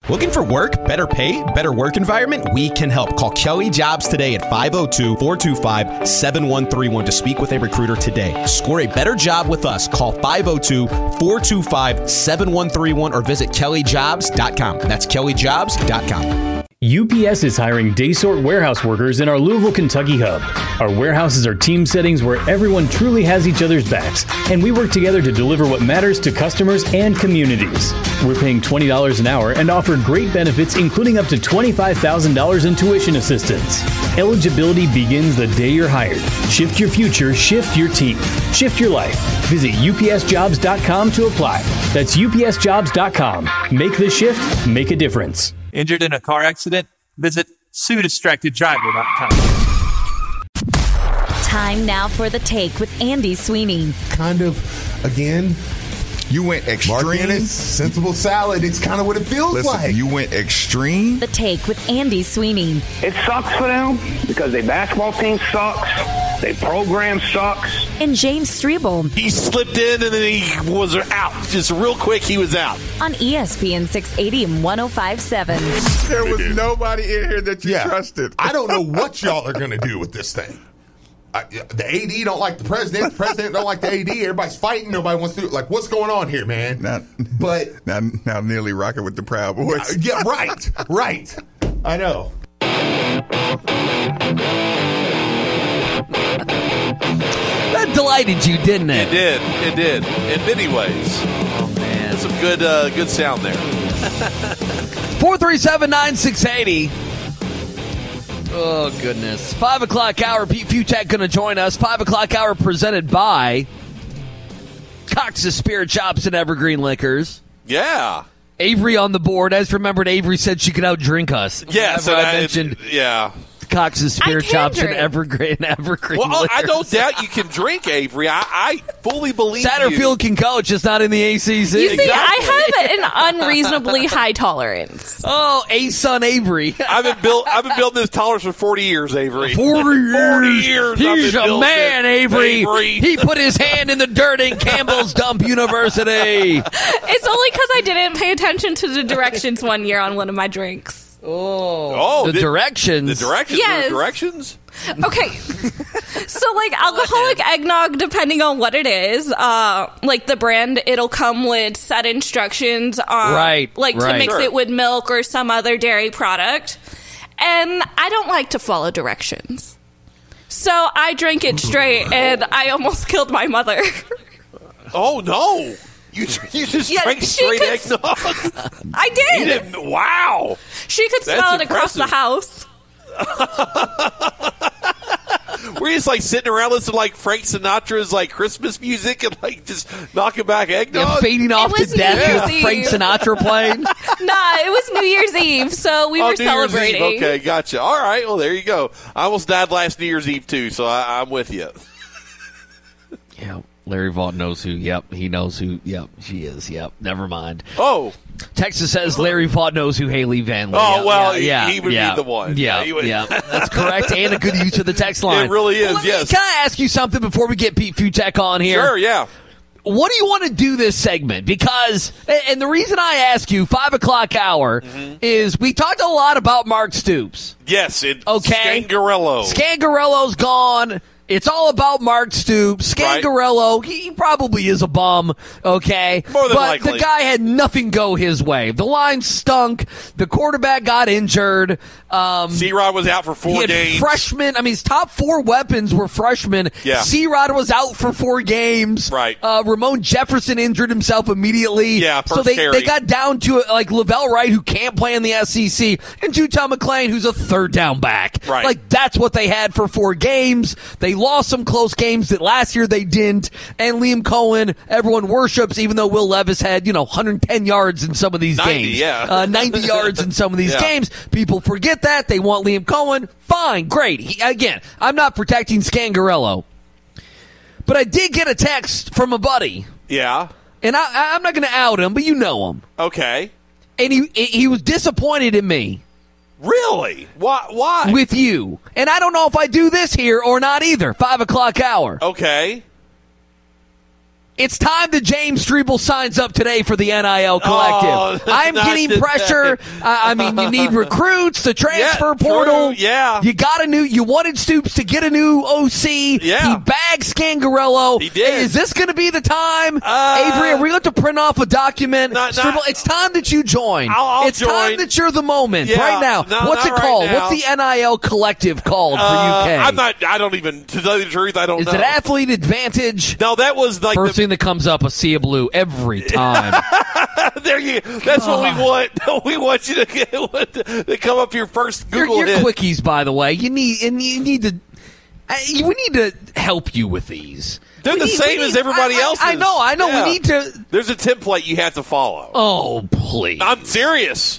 Looking for work, better pay, better work environment? We can help. Call Kelly Jobs today at 502-425-7131 to speak with a recruiter today. Score a better job with us. Call 502-425-7131 or visit kellyjobs.com. That's kellyjobs.com. UPS is hiring day-sort warehouse workers in our Louisville, Kentucky hub. Our warehouses are team settings where everyone truly has each other's backs, and we work together to deliver what matters to customers and communities. We're paying $20 an hour and offer great benefits, including up to $25,000 in tuition assistance. Eligibility begins the day you're hired. Shift your future, shift your team, shift your life. Visit upsjobs.com to apply. That's upsjobs.com. Make the shift, make a difference. Injured in a car accident? Visit SueDistractedDriver.com. Time now for The Take with Andy Sweeney. Kind of, again, you went extreme. Sensible salad. It's kind of what it feels like. You went extreme. The Take with Andy Sweeney. It sucks for them because their basketball team sucks. Their program sucks. And James Strebel. He slipped in and then he was out. Just real quick, he was out. On ESPN 680 and 105.7. There was nobody in here that you trusted. I don't know what y'all are going to do with this thing. The AD don't like the president. The president don't like the AD. Everybody's fighting. Nobody wants to. Like, what's going on here, man? Now nearly rocking with the Proud Boys. Yeah, right. I know. That delighted you, didn't it? It did. In many ways. Oh, man. Some good sound there. 437-9680. Oh, goodness. 5 o'clock hour. Pete Futak going to join us. 5 o'clock hour presented by Cox's Spirit Shops and Evergreen Liquors. Yeah. Avery on the board. As remembered, Avery said she could outdrink us. Yeah, so I mentioned Cox's Spirit Shops and Evergreen Liquors. I don't doubt you can drink, Avery. I fully believe Satterfield can coach, just not in the ACC. You see, I have an unreasonably high tolerance. Oh, A-son Avery. I've been building this tolerance for 40 years, Avery. 40 years. He's a man, Avery. He put his hand in the dirt in Campbell's Dump University. It's only because I didn't pay attention to the directions one year on one of my drinks. The directions. The directions? Yes. The directions? Okay. So, like, alcoholic eggnog, depending on what it is, like the brand, it'll come with set instructions on, to mix it with milk or some other dairy product. And I don't like to follow directions. So I drank it straight, and I almost killed my mother. Oh, no. You just drank straight eggnog? I did. Wow. She could smell it across the house. Were you just like sitting around listening to like Frank Sinatra's like Christmas music and like just knocking back eggnog? Yeah, fading off to death with Frank Sinatra playing? Nah, it was New Year's Eve, so we were celebrating. New Year's Eve. Okay, gotcha. All right, well, there you go. I almost died last New Year's Eve too, so I'm with you. Yeah. Larry Vaught knows who. Yep, he knows who. Yep, she is. Yep, never mind. Oh. Texas says Larry Vaught knows who Haley Van Lee. Oh, well, he would be the one. Yeah, that's correct. And a good use of the text line. It really is, yes. Can I ask you something before we get Pete Futak on here? Sure, yeah. What do you want to do this segment? Because, and the reason I ask you, 5 o'clock hour, is we talked a lot about Mark Stoops. Yes, Scangarello. Scangarello's gone. It's all about Mark Stoops. Scangarello, he probably is a bum, okay? More than likely. The guy had nothing go his way. The line stunk. The quarterback got injured. C-Rod was out for 4 games. Freshmen. I mean, his top 4 weapons were freshmen. Yeah. C-Rod was out for 4 games. Right. Ramon Jefferson injured himself immediately. Yeah, so they got down to like Lavelle Wright, who can't play in the SEC, and Jutal McClain, who's a third down back. Right. Like, that's what they had for 4 games. They lost some close games that last year they didn't. And Liam Cohen, everyone worships, even though Will Levis had, 110 yards in some of these 90, games. Yeah. 90 yards in some of these games. People forget that. They want Liam Cohen. Fine, great. Again, I'm not protecting Scangarello. But I did get a text from a buddy. Yeah. And I'm not going to out him, but you know him. Okay. And he was disappointed in me. Really? Why? With you. And I don't know if I do this here or not either. 5 o'clock hour. Okay. It's time that James Strebel signs up today for the NIL Collective. I'm getting pressure. I mean, you need recruits, the transfer portal. True. Yeah. You wanted Stoops to get a new OC. Yeah. He bagged Scangarello. He did. Is this going to be the time? Avery, are we going to print off a document? Strebel, it's time that you join. I'll it's join. Time that you're the moment. Yeah. Right now. What's it called? Right now. What's the NIL Collective called for UK? I don't even, to tell you the truth, I don't know. Is it Athlete Advantage? No, that was like first thing that comes up, a sea of blue every time. There you. That's what we want. We want you to come up your first Google your hit. quickies, by the way. We need to help you with these. They're the same as everybody else's. I know. Yeah. We need to. There's a template you have to follow. Oh, please. I'm serious.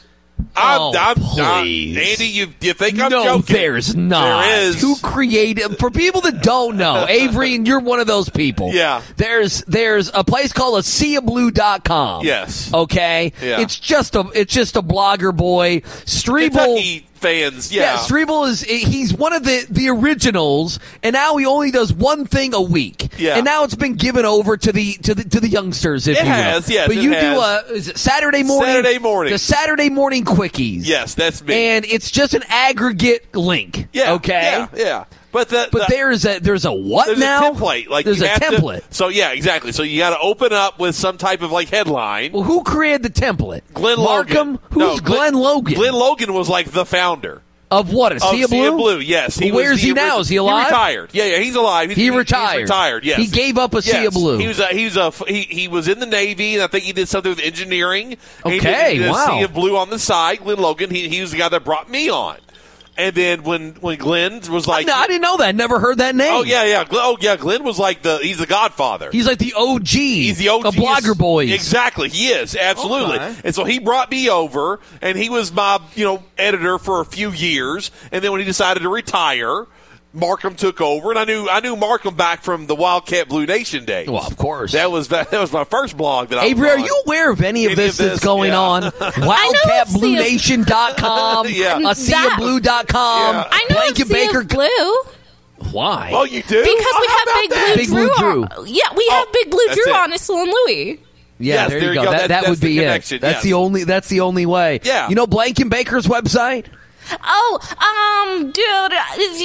Please. Andy, you think I'm joking? No, there's not. There is. Who created? For people that don't know, Avery, and you're one of those people. Yeah. There's a place called aseablue.com. Yes. Okay. Yeah. It's just a blogger boy. Strebel. Kentucky fans, yeah. Strebel he's one of the originals, and now he only does one thing a week. Yeah. And now it's been given over to the youngsters, if you will. It has, yes. But you do is it Saturday morning? Saturday morning. The Saturday morning quickies. Yes, that's me. And it's just an aggregate link. Yeah. Okay. Yeah. But there's a what there's now? A template. Like there's a template. So yeah, exactly. So you got to open up with some type of like headline. Well, who created the template? Glenn Markham? Logan. Who's Glenn Logan? Glenn Logan was like the founder. Of what? A Sea of Blue? Sea of Blue, yes. Where is he now? Is he alive? He retired. Yeah, he's alive. He retired. He's retired, yes. He gave up a Sea of Blue. He was in the Navy, and I think he did something with engineering. Okay, he did wow. Sea of Blue on the side. Glenn Logan, he was the guy that brought me on. And then when Glenn was like, I didn't know that. Never heard that name. Oh yeah. Glenn was like he's the Godfather. He's like the OG. He's the OG of Blogger Boys. Exactly, he is absolutely. Okay. And so he brought me over, and he was my editor for a few years. And then when he decided to retire, Markham took over, and I knew Markham back from the Wildcat Blue Nation days. Well, of course. That was my first blog that I Avery, was are you aware of any of this that's going on? WildcatBlueNation.com, AseaBlue.com, I know Blanket Baker Blue. Why? Oh, you do? Because we have Big Blue Drew. Yeah, we have Big Blue Drew it. on Issel and Louie. Yeah, yes, there you go. That would be it. That's the only way. Yeah. You know Blanket Baker's website? Dude,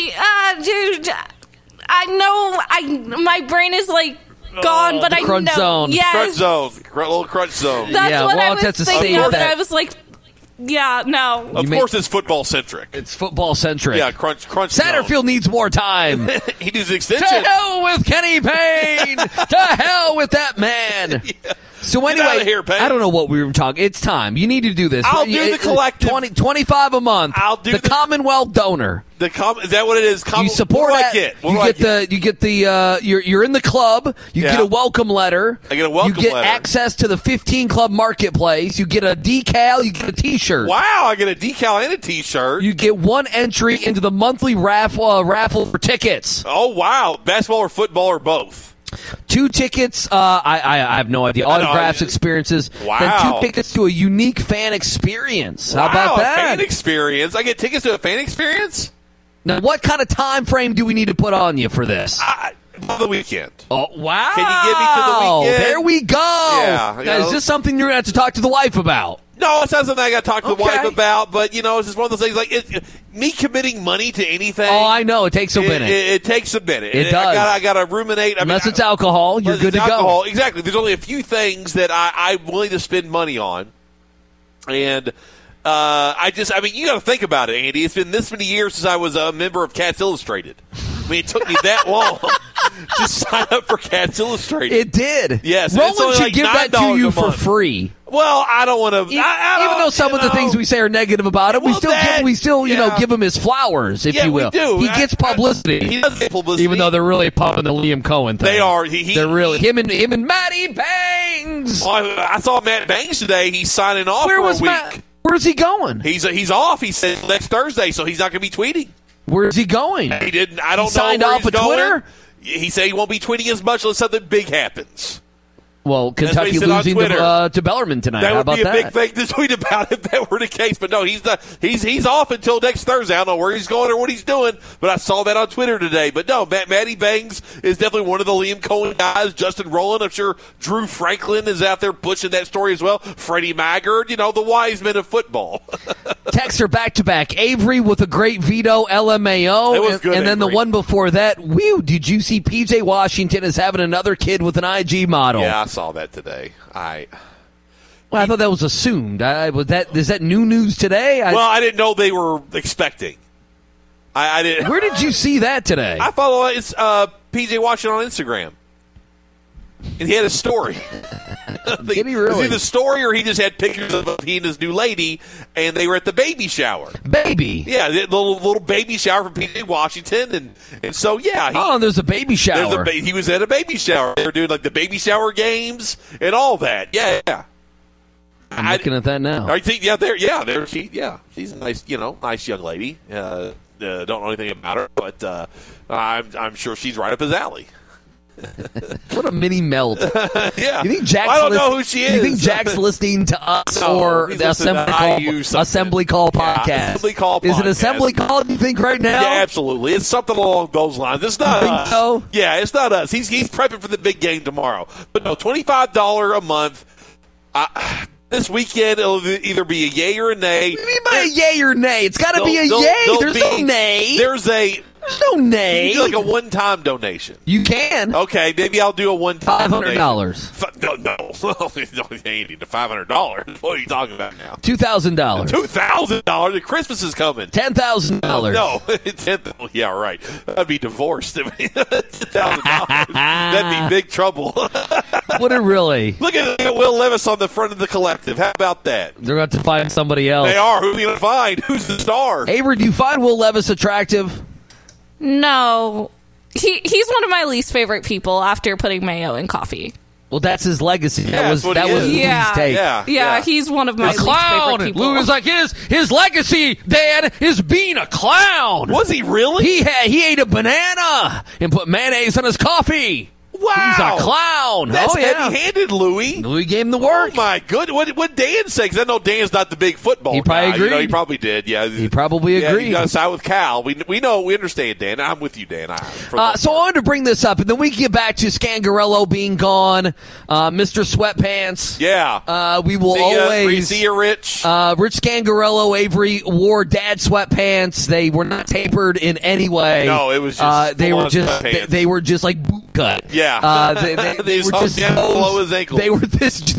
I know. My brain is like gone, but I know. Crunch Zone. Yes. Crunch Zone. Little Crunch Zone. That's what I was thinking of, and I was like, yeah, no. Of course, it's football centric. It's football centric. Yeah, Crunch. Satterfield needs more time. He needs an extension. To hell with Kenny Payne. To hell with that man. Yeah. So anyway, Get out of here, Payne. I don't know what we were talking. It's time. You need to do this. I'll do the collective. 25 a month. I'll do the Commonwealth donor. Is that what it is? You support what that. What do I get? You're in the club. You get a welcome letter. I get a welcome letter. You get access to the 15 Club Marketplace. You get a decal. You get a T-shirt. Wow, I get a decal and a T-shirt. You get one entry into the monthly raffle for tickets. Oh, wow. Basketball or football or both? 2 tickets. I have no idea. Autographs, experiences. Wow. Then 2 tickets to a unique fan experience. How about that? A fan experience. I get tickets to a fan experience? Now, what kind of time frame do we need to put on you for this? The weekend. Oh, wow. Can you get me to the weekend? There we go. Yeah. Now, is this something you're going to have to talk to the wife about? No, it's not something I got to talk to the wife about, but, it's just one of those things, like, me committing money to anything. Oh, I know. It takes a minute. It takes a minute. It does. I got to ruminate. Unless it's alcohol, you're good to go. Exactly. There's only a few things that I'm willing to spend money on. And you got to think about it, Andy. It's been this many years since I was a member of Cats Illustrated. I mean, it took me that long to sign up for Cats Illustrated. It did. Yes. Roland should give that to you for free. Well, I don't want to. Even though some of the things we say are negative about it, we still give him his flowers, if you will. We do. He gets publicity. He does get publicity, even though they're really pumping the Liam Cohen thing. They are. They're really him and Matty Bangs. Well, I saw Matt Bangs today. He's signing off for a week. Matt? Where's he going? He's off. He said next Thursday, so he's not going to be tweeting. Where's he going? He didn't. I don't know. Signed where off he's of Twitter. He said he won't be tweeting as much unless something big happens. Well, Kentucky losing to Bellarmine tonight. That How about would be a that? big thing to tweet about if that were the case. But no, he's off until next Thursday. I don't know where he's going or what he's doing, but I saw that on Twitter today. But no, Matty Bangs is definitely one of the Liam Cohen guys. Justin Rowland, I'm sure Drew Franklin is out there pushing that story as well. Freddie Maggard, the wise men of football. Texts are back-to-back. Avery with a great veto, LMAO. It was good, and then Avery. the one before that, did you see P.J. Washington is having another kid with an IG model? Yeah, I saw that today. I thought that was assumed. Is that new news today? I didn't know they were expecting. I didn't. Where did you see that today? I follow P.J. Washington on Instagram. And he had a story. Did he really? Was it the story, or he just had pictures of he and his new lady, and they were at the baby shower? Baby? Yeah, the little baby shower for P.J. Washington, and so yeah. There's a baby shower. He was at a baby shower. They were doing like the baby shower games and all that. Yeah. I'm looking at that now. I think she's a nice nice young lady. Don't know anything about her, but I'm sure she's right up his alley. What a mini melt. Yeah. You think Jack's I don't know who she is. You think Jack's listening to us or the Assembly Call podcast? Yeah, Assembly Call podcast. Is it Assembly Call, do you think, right now? Yeah, absolutely. It's something along those lines. It's not us. So? Yeah, it's not us. He's prepping for the big game tomorrow. But no, $25 a month. This weekend, it'll either be a yay or a nay. What do you mean by a yay or nay? It's got to be a yay. There's no nay. There's no nay. You can do like a one-time donation. You can. Okay, maybe I'll do a one-time $500. No, Andy, the $500. What are you talking about now? $2,000. $2,000. Christmas is coming. $10,000. No, yeah, right. I'd be divorced. $10,000. That'd be big trouble. Would it really? Look at Will Levis on the front of the collective. How about that? They're going to have to find somebody else. They are. Who are you going to find? Who's the star? Avery, do you find Will Levis attractive? No. He's one of my least favorite people after putting mayo in coffee. Well, that's his legacy. Yeah, that was Louis' take. Yeah, he's one of my least favorite people. Louis was like, his legacy, Dad, is being a clown. Was he really? He ate a banana and put mayonnaise on his coffee. Wow. He's a clown. That's heavy-handed, Louis. Louis gave him the work. Oh, my goodness. What Dan say? Because I know Dan's not the big football He probably guy. agreed. He probably did, yeah. He probably agreed. You got to side with Cal. We understand, Dan. I'm with you, Dan. So I wanted to bring this up, and then we can get back to Scangarello being gone, Mr. Sweatpants. Yeah. We will always... See you, Rich. Rich Scangarello, Avery, wore dad sweatpants. They were not tapered in any way. No, it was just they were just like boot cut. Yeah. They were just below his ankle. They were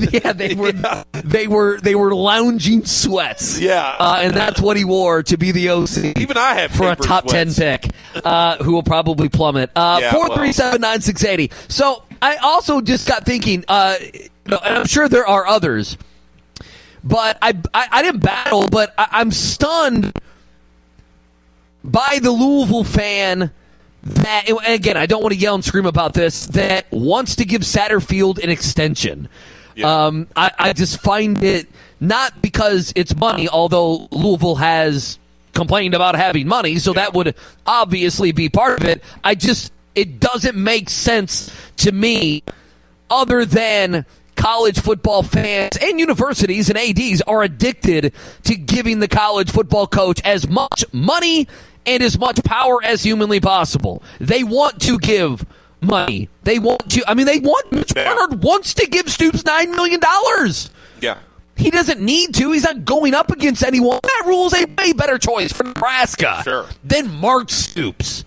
they were lounging sweats. Yeah. And that's what he wore to be the OC. Even I have for a top sweats. 10 pick, who will probably plummet. 437-9680. So I also just got thinking, and I'm sure there are others, but I didn't battle, but I'm stunned by the Louisville fan that, and again, I don't want to yell and scream about this, that wants to give Satterfield an extension. Yeah. I just find it, not because it's money, although Louisville has complained about having money, so that would obviously be part of it. It doesn't make sense to me, other than college football fans and universities and ADs are addicted to giving the college football coach as much money and as much power as humanly possible. They want to give money. Mitch Barnard wants to give Stoops $9 million. Yeah. He doesn't need to. He's not going up against anyone. That rule is a way better choice for Nebraska than Mark Stoops.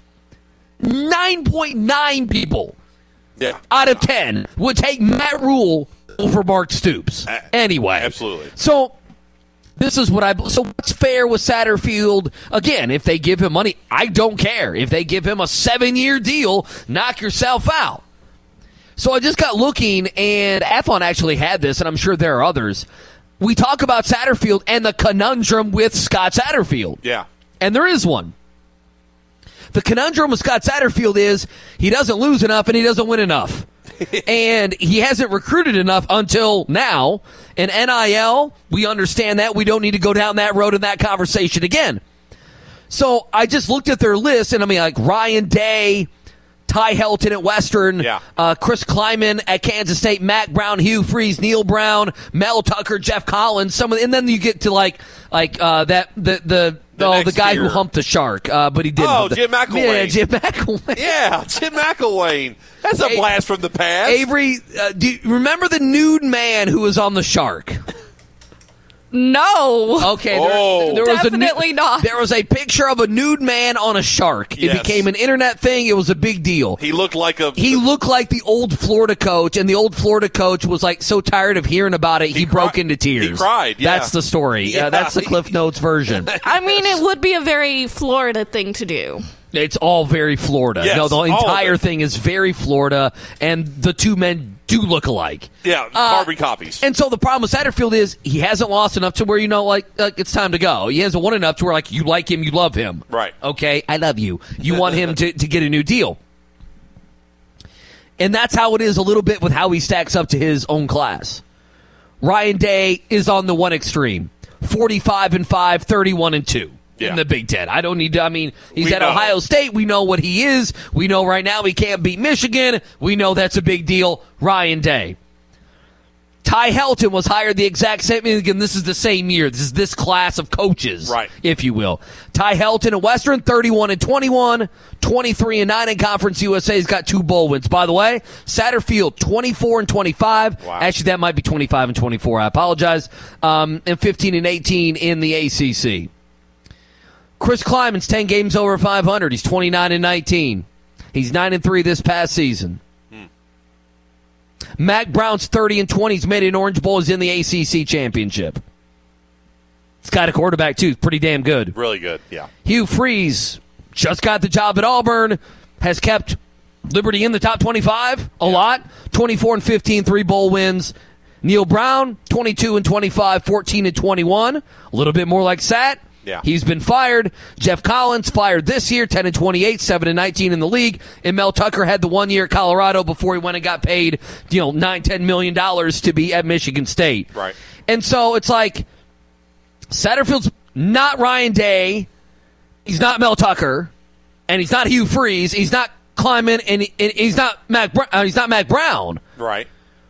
9.9 people out of 10 would take Matt Rule over Mark Stoops. Anyway. Absolutely. So what's fair with Satterfield? Again, if they give him money, I don't care. If they give him a 7-year deal, knock yourself out. So I just got looking, and Athlon actually had this, and I'm sure there are others. We talk about Satterfield and the conundrum with Scott Satterfield. Yeah. And there is one. The conundrum with Scott Satterfield is he doesn't lose enough and he doesn't win enough. And he hasn't recruited enough until now. And NIL, we understand that. We don't need to go down that road in that conversation again. So I just looked at their list, and I mean, like Ryan Day, Ty Helton at Western, Chris Kleiman at Kansas State, Mac Brown, Hugh Freeze, Neil Brown, Mel Tucker, Jeff Collins. And then you get to the guy year. who humped the shark, but he didn't. Oh, Jim McElwain. Yeah, Jim McElwain. Yeah, Jim McElwain. That's a blast from the past. Avery, do you remember the nude man who was on the shark? No. Okay. There was definitely not. There was a picture of a nude man on a shark. Yes. It became an internet thing. It was a big deal. He looked like the old Florida coach, and the old Florida coach was so tired of hearing about it, he broke into tears. He cried. Yeah. That's the story. Yeah. That's the Cliff Notes version. I mean, it would be a very Florida thing to do. It's all very Florida. Yes, no, the entire thing is very Florida, and the two men do look alike. Yeah, carbon copies. And so the problem with Satterfield is he hasn't lost enough to where it's time to go. He hasn't won enough to where you like him, you love him. Right. Okay, I love you. You want him to get a new deal. And that's how it is a little bit with how he stacks up to his own class. Ryan Day is on the one extreme. 45-5, 31-2. In the Big Ten. I don't need to, he's at Ohio State. We know what he is. We know right now he can't beat Michigan. We know that's a big deal. Ryan Day. Ty Helton was hired the exact same, again, this is the same year. This is this class of coaches, right, if you will. Ty Helton at Western, 31-21, 23-9 in Conference USA. He's got 2 bowl wins. By the way, Satterfield, 24-25. Wow. Actually, that might be 25-24. I apologize. And 15-18 in the ACC. Chris Kleiman's 10 games over 500. He's 29-19. He's 9-3 this past season. Mac Brown's 30-20. He's made an Orange Bowl. He's in the ACC championship. He's got a quarterback, too. Pretty damn good. Really good, yeah. Hugh Freeze just got the job at Auburn. Has kept Liberty in the top 25 a lot. 24-15, 3 bowl wins. Neil Brown, 22-25, 14-21. A little bit more like Sat. Yeah. He's been fired. Jeff Collins fired this year, 10-28, 7-19 in the league. And Mel Tucker had the 1 year at Colorado before he went and got paid, $9-10 million to be at Michigan State. Right. And so it's Satterfield's not Ryan Day. He's not Mel Tucker, and he's not Hugh Freeze. He's not Kleiman, and he's not Mac Brown. Right.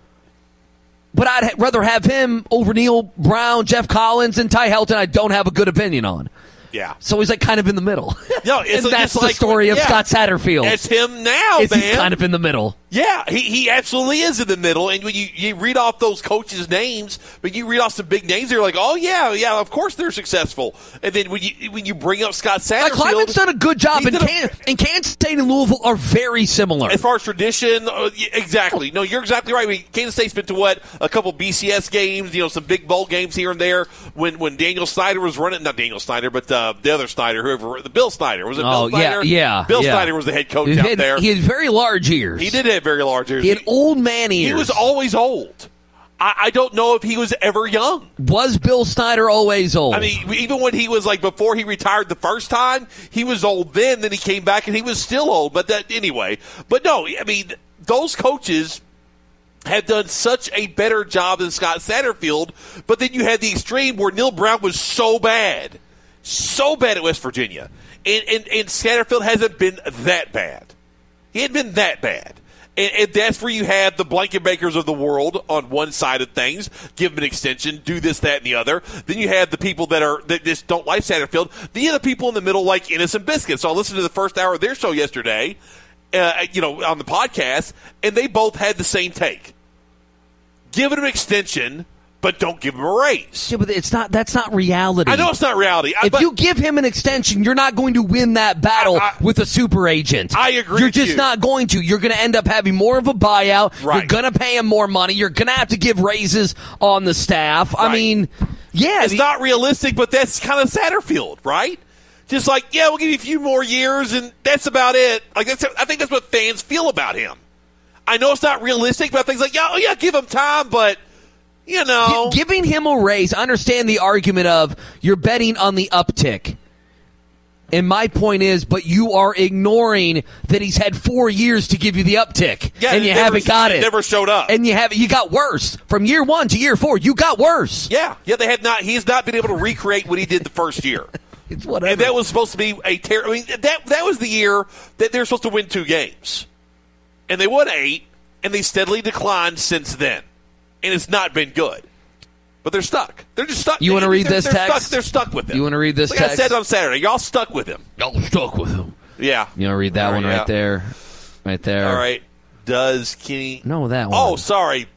But I'd rather have him over Neil Brown, Jeff Collins, and Ty Helton. I don't have a good opinion on. Yeah. So he's kind of in the middle. No, and that's the story of Scott Satterfield. It's him now, man. He's kind of in the middle. Yeah, he absolutely is in the middle. And when you read off those coaches' names, when you read off some big names, they're like, oh, yeah, of course they're successful. And then when you bring up Scott Satterfield. Kleiman's done a good job, and Kansas State and Louisville are very similar. As far as tradition, exactly. No, you're exactly right. Kansas State's been to, a couple BCS games, some big bowl games here and there. When Daniel Snyder was running, not Daniel Snyder, but the other Snyder, Bill Snyder. Was it Bill Snyder? Yeah. Bill Snyder was the head coach out there. He had very large ears. He did have very large ears. He had old man ears. He was always old. I don't know if he was ever young. Was Bill Snyder always old? Even when he was before he retired the first time, he was old then he came back and he was still old. But anyway. But no, those coaches have done such a better job than Scott Satterfield. But then you had the extreme where Neil Brown was so bad at West Virginia. And Satterfield hasn't been that bad. He hadn't been that bad. And that's where you have the blanket makers of the world on one side of things, give him an extension, do this, that, and the other. Then you have the people that just don't like Satterfield. Then you have the people in the middle like Innocent Biscuit. So I listened to the first hour of their show yesterday, on the podcast, and they both had the same take. Give him an extension, but don't give him a raise. Yeah, but that's not reality. I know it's not reality. If you give him an extension, you're not going to win that battle with a super agent. I agree. You're just not going to. You're going to end up having more of a buyout. Right. You're going to pay him more money. You're going to have to give raises on the staff. Right. It's not realistic, but that's kind of Satterfield, right? Just we'll give you a few more years, and that's about it. I think that's what fans feel about him. I know it's not realistic, but things give him time, but. Giving him a raise, I understand the argument of you're betting on the uptick. And my point is, but you are ignoring that he's had 4 years to give you the uptick, and you haven't got it. Never showed up, and you got worse from year 1 to year 4. You got worse. Yeah. They had not. He's not been able to recreate what he did the first year. It's whatever. And that was supposed to be that was the year that they were supposed to win 2 games. and they won 8, and they steadily declined since then. And it's not been good. But they're stuck. They're just stuck. You want to read this text? They're stuck with him. You want to read this like text? I said on Saturday, y'all stuck with him. Y'all stuck with him. Yeah. You want to read that one right there? Right there. All right. Does Kenny... No, that one. Oh, sorry.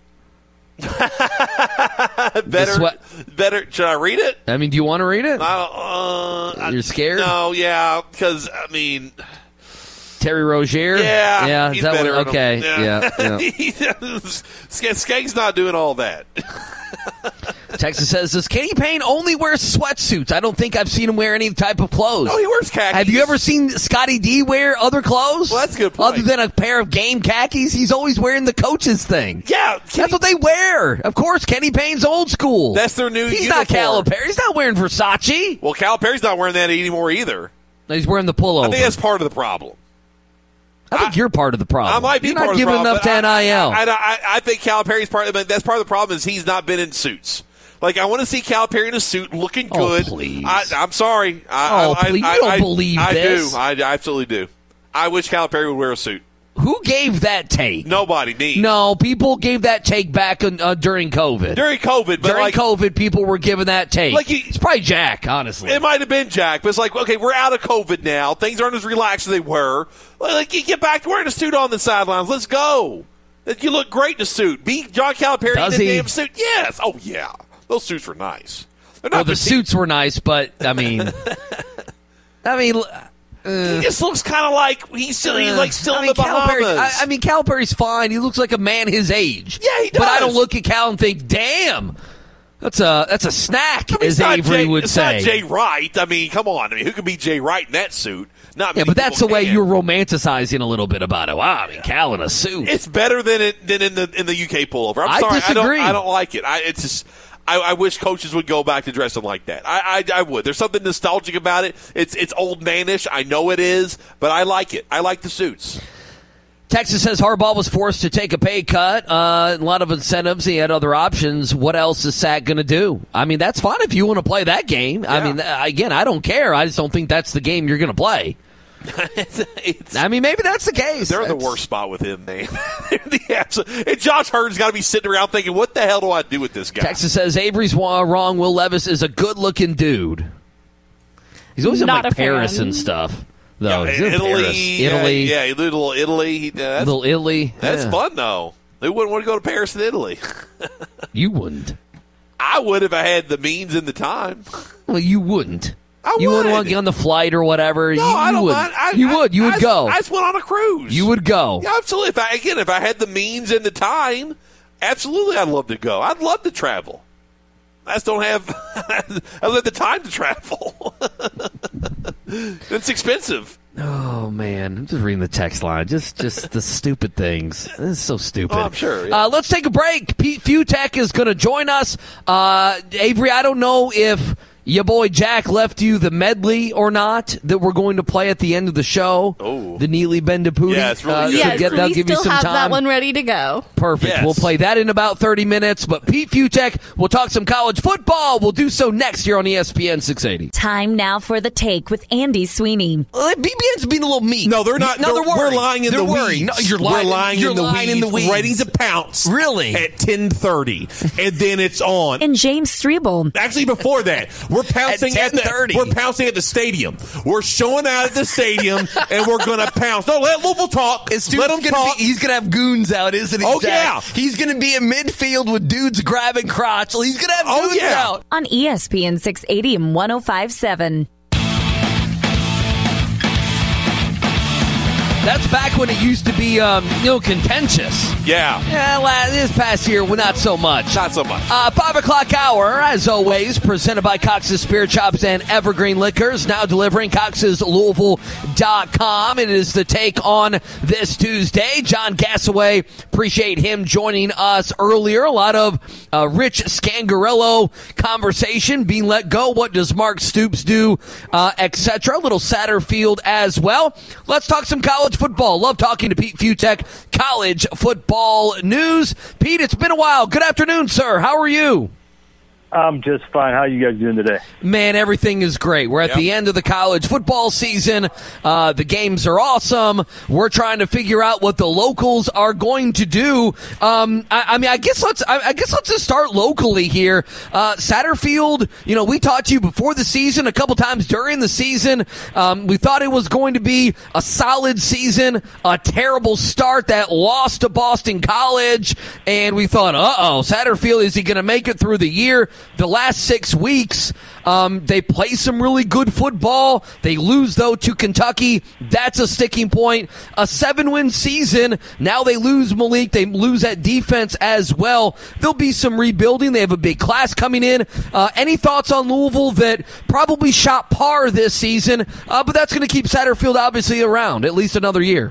Better. Should I read it? I mean, do you want to read it? You're scared? No, yeah, because, I mean... Terry Rozier? Yeah. Is that better one? Okay. Yeah. Skank's not doing all that. Texas says, does Kenny Payne only wear sweatsuits? I don't think I've seen him wear any type of clothes. No, he wears khakis. Have you ever seen Scotty D wear other clothes? Well, that's a good point. Other than a pair of game khakis, he's always wearing the coach's thing. Yeah. That's what they wear. Of course, Kenny Payne's old school. That's their new He's uniform. not Calipari. He's not wearing Versace. Well, Calipari's not wearing that anymore either. No, he's wearing the pullover. I think that's part of the problem. I think you're part of the problem. I might be You're part not of the giving problem. enough to NIL. I think Calipari's part of it. That's part of the problem is he's not been in suits. Like, I want to see Calipari in a suit looking good. Oh, please. I'm sorry. Please. You don't believe this. I do. I absolutely do. I wish Calipari would wear a suit. Who gave that take? Nobody. Me. No, people gave that take back during COVID. During COVID, people were giving that take. It's probably Jack, honestly. It might have been Jack, but it's like, okay, we're out of COVID now. Things aren't as relaxed as they were. Like, you get back to wearing a suit on the sidelines. Let's go. You look great in a suit. Be John Calipari in a damn suit. Yes. Oh, yeah. Those suits were nice. The suits were nice, but, I mean... he just looks kind of like he's still in the Bahamas. Calipari's fine. He looks like a man his age. Yeah, he does. But I don't look at Cal and think, damn, that's a snack, as Avery would say. It's not Jay Wright. I mean, come on. I mean, who could be Jay Wright in that suit? Not yeah, but that's the way you're romanticizing a little bit about it. Wow, I mean, Cal in a suit. It's better than in the UK pullover. I'm sorry, disagree. I don't like it. It's just. I wish coaches would go back to dressing like that. I would. There's something nostalgic about it. It's old manish. I know it is, but I like it. I like the suits. Texas says Harbaugh was forced to take a pay cut. A lot of incentives. He had other options. What else is Sack going to do? I mean, that's fine if you want to play that game. Yeah. I mean, again, I don't care. I just don't think that's the game you're going to play. Maybe that's the case. They're in the worst spot with him, man. And Josh Hearn's got to be sitting around thinking, what the hell do I do with this guy? Texas says Avery's wrong. Will Levis is a good-looking dude. He's always in like Paris and stuff, though. Yeah, He's in Italy. Yeah, little Italy. Little Italy. That's fun, though. Who wouldn't want to go to Paris and Italy? You wouldn't. I would if I had the means and the time. Well, you wouldn't. You wouldn't want to get on the flight or whatever. No, I don't mind. You would go. I just went on a cruise. You would go. Yeah, absolutely. If I had the means and the time, absolutely, I'd love to go. I'd love to travel. I just don't have the time to travel. It's expensive. Oh, man. I'm just reading the text line. Just the stupid things. This is so stupid. Oh, I'm sure. Yeah. Let's take a break. Pete Futek is going to join us. Avery, I don't know if your boy Jack left you the medley or not that we're going to play at the end of the show. Oh. The Neely Bendapudi. Yeah, it's really good. They'll give you some time. That one ready to go. Perfect. Yes. We'll play that in about 30 minutes. But Pete Futek, we'll talk some college football. We'll do so next here on ESPN 680. Time now for The Take with Andy Sweeney. BBN's being a little meek. No, they're not. No, we're lying in the weeds. No, you're lying in the weeds. Ready to pounce. Really? At 10:30. And then it's on. And James Strebel. Actually, before that, we're pouncing at 10:30. We're pouncing at the stadium. We're showing out at the stadium, and we're going to pounce. No, let Louisville talk. Let them talk. He's going to have goons out, isn't he? Oh, Jack? yeah. He's going to be in midfield with dudes grabbing crotch. He's going to have goons out. On ESPN 680 and 105.7. That's back when it used to be, contentious. Yeah. Yeah, this past year, well, not so much. Not so much. 5 o'clock hour, as always, presented by Cox's Spirit Chops and Evergreen Liquors, now delivering Cox'sLouisville.com. It is the take on this Tuesday. John Gassaway, appreciate him joining us earlier. A lot of Rich Scangarello conversation, being let go. What does Mark Stoops do, etc. A little Satterfield as well. Let's talk some college football. Love talking to Pete Futek, college football news. Pete, it's been a while. Good afternoon, sir. How are you? I'm just fine. How are you guys doing today? Man, everything is great. We're at the end of the college football season. The games are awesome. We're trying to figure out what the locals are going to do. I guess let's just start locally here. Satterfield, we talked to you before the season, a couple times during the season. We thought it was going to be a solid season, a terrible start, that loss to Boston College, and we thought, Satterfield, is he going to make it through the year? The last 6 weeks, they play some really good football. They lose, though, to Kentucky. That's a sticking point. A 7-win season. Now they lose Malik. They lose at defense as well. There'll be some rebuilding. They have a big class coming in. Any thoughts on Louisville that probably shot par this season, but that's going to keep Satterfield obviously around at least another year?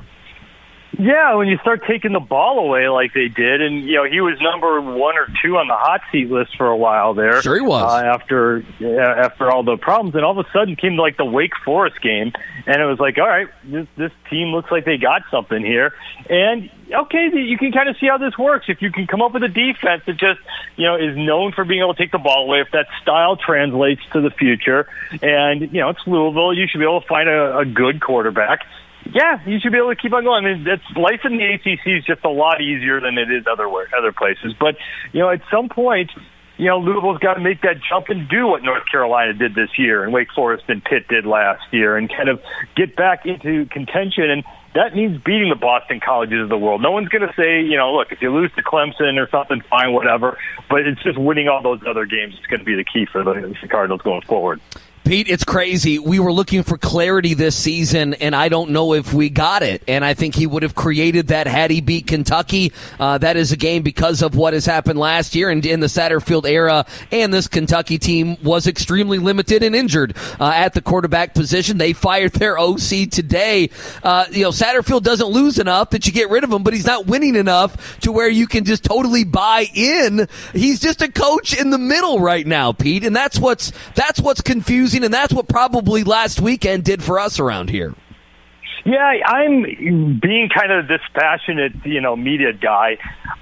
Yeah, when you start taking the ball away like they did, and he was number 1 or 2 on the hot seat list for a while there. Sure he was. After all the problems, and all of a sudden came to like the Wake Forest game, and it was like, all right, this team looks like they got something here, and okay, you can kind of see how this works. If you can come up with a defense that just is known for being able to take the ball away, if that style translates to the future, and it's Louisville, you should be able to find a good quarterback. Yeah, you should be able to keep on going. I mean, life in the ACC is just a lot easier than it is other places. But at some point, Louisville's got to make that jump and do what North Carolina did this year, and Wake Forest and Pitt did last year, and kind of get back into contention. And that means beating the Boston Colleges of the world. No one's going to say, look, if you lose to Clemson or something, fine, whatever. But it's just winning all those other games is going to be the key for the Cardinals going forward. Pete, it's crazy. We were looking for clarity this season, and I don't know if we got it. And I think he would have created that had he beat Kentucky. That is a game because of what has happened last year and in the Satterfield era. And this Kentucky team was extremely limited and injured at the quarterback position. They fired their OC today. Satterfield doesn't lose enough that you get rid of him, but he's not winning enough to where you can just totally buy in. He's just a coach in the middle right now, Pete, and that's what's confusing. And that's what probably last weekend did for us around here. Yeah, I'm being kind of this passionate, media guy.